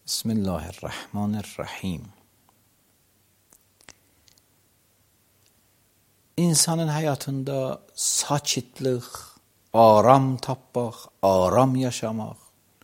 Bismillahirrahmanirrahim. İnsanın həyatında sakitlik, aram tapmaq, aram yaşamaq,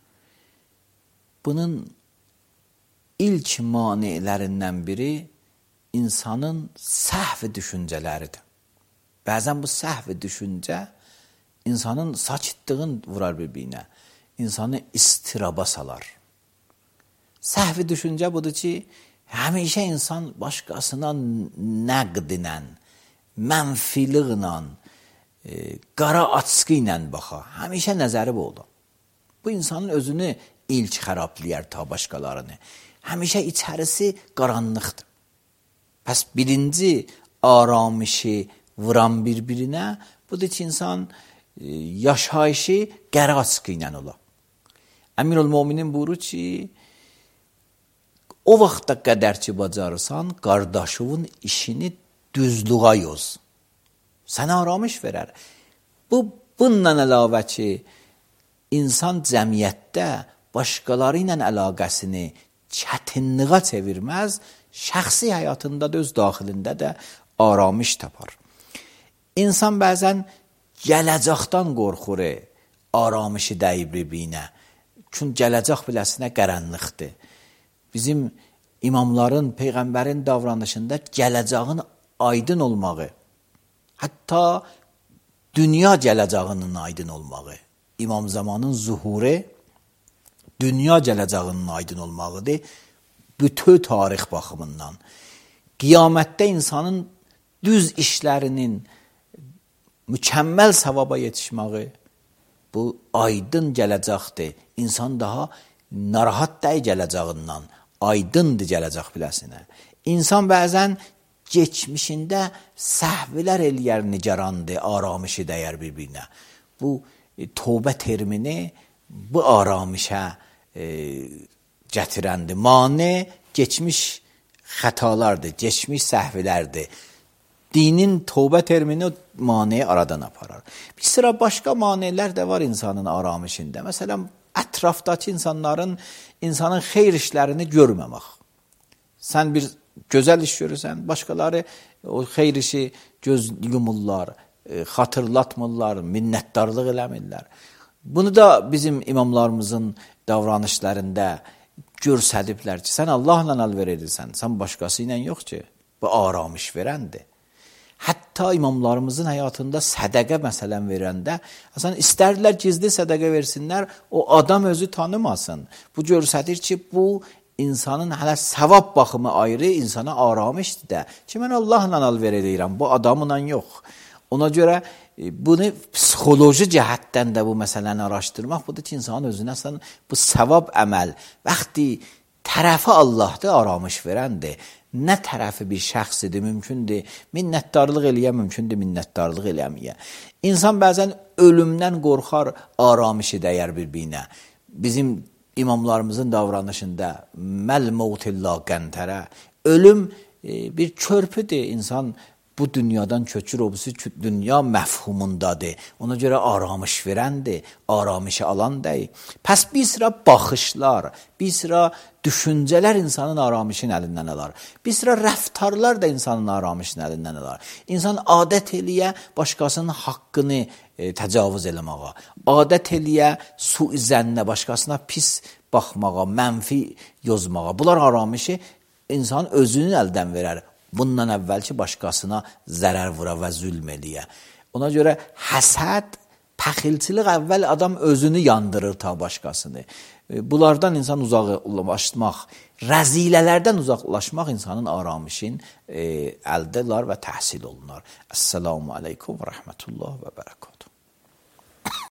bunun ilk manilərindən biri insanın səhv düşüncələridir. Bəzən bu səhv düşüncə insanın sakitliğini vurar bir-birinə, insanı istiraba salar. Səhv düşüncə budur ki, həmişə insan başqasına nəqdlə, mənfiliklə, qara açqı ilə baxar. Həmişə nəzəri bu olur. Bu insanın özünü ilk xərablayar ta başqalarını. Həmişə içərisi qaranlıqdır. Pəs birinci aramışı vuran bir-birinə, budur ki, insan yaşayışı qara açqı ilə olur. Əmirül-Möminin buyurur ki, o vaxta qədər ki, bacarırsan, qardaşının işini düzlüğa yoz. Sənə aramış verər. Bundan əlavə ki, insan cəmiyyətdə başqaları ilə əlaqəsini çətinliğə çevirməz, şəxsi həyatında da öz daxilində də aramış tapar. İnsan bəzən gələcəkdən qorxur, aramışı dəyib bir-birinə. Çünki gələcək biləsinə qaranlıqdır. Bizim imamların, peyğəmbərin davranışında gələcəyin aydın olmağı, hətta dünya gələcəyinin aydın olmağı, İmam Zamanın zuhuru, dünya gələcəyinin aydın olmağıdır, bütün tarix baxımından. Qiyamətdə insanın düz işlərinin mükəmməl savaba yetişməyi, bu aydın gələcəkdir. İnsan daha narahat dəy gələcəyindən, aydındır gələcək biləsinə. İnsan bəzən geçmişində səhvlər eləyər, nigarandır, aramışı dəyər bir-birinə. Bu tövbə termini bu aramışə gətirəndir. Mane geçmiş xətalardır, geçmiş səhvlərdir. Dinin tövbə termini maneyi aradan aparar. Bir sıra başqa manelər də var insanın aramışında. Məsələn, ətrafdakı insanın xeyr işlərini görməmək. Sən bir gözəl iş görürsən, başqaları o xeyr işi göz yumurlar, xatırlatmırlar, minnətdarlıq eləmirlər. Bunu da bizim imamlarımızın davranışlarında görsədiblər ki, sən Allahla əlver edirsən, sən başqası ilə yox ki, bu aramış verəndir. Hətta imamlarımızın həyatında sədəqə məsələn verəndə, istərdilər gizli sədəqə versinlər, o adam özü tanımasın. Bu görsədir ki, bu insanın hələ savab baxımı ayrı, insana aramışdır da. Ki, mən Allahla əlver edirəm, bu adamla yox. Ona görə bunu psixoloji cəhətdən də bu məsələni araşdırmaq, budur ki, insanın özünə bu savab əməl, vaxtı tərəfi Allahdır, aramış verəndir. Nə tərəfi bir şəxsidir, mümkündür. Minnətdarlıq eləyə, mümkündür minnətdarlıq eləməyə. İnsan bəzən ölümdən qorxar, aramışı dəyər bir-birinə. Bizim imamlarımızın davranışında məl-mevtillah qəntərə, ölüm bir körpüdür. İnsan bu dünyadan köçür, o dünya məfhumundadır. Ona görə aramış verəndir, aramışı alan deyil. Pəs bir sıra baxışlar, bir sıra düşüncələr insanın aramışın əlindən alar. Bir sıra rəftarlar da insanın aramışın əlindən alar. İnsan adət eləyə başqasının haqqını təcavüz eləməyə, adət eləyə suizənnə, başqasına pis baxmağa, mənfi yozmağa. Bunlar aramışı insan özünün əldən verər. Bundan əvvəl ki, başqasına zərər vura və zülm eləyə. Ona görə həsəd, pəxilçilik əvvəl adam özünü yandırır ta başqasını. Bunlardan insan uzaqlaşmaq, rəzilələrdən uzaqlaşmaq insanın aramışın əldə olar və təhsil olunar. Əssalamu aleykum və rəhmətullah və bərəkatuhu.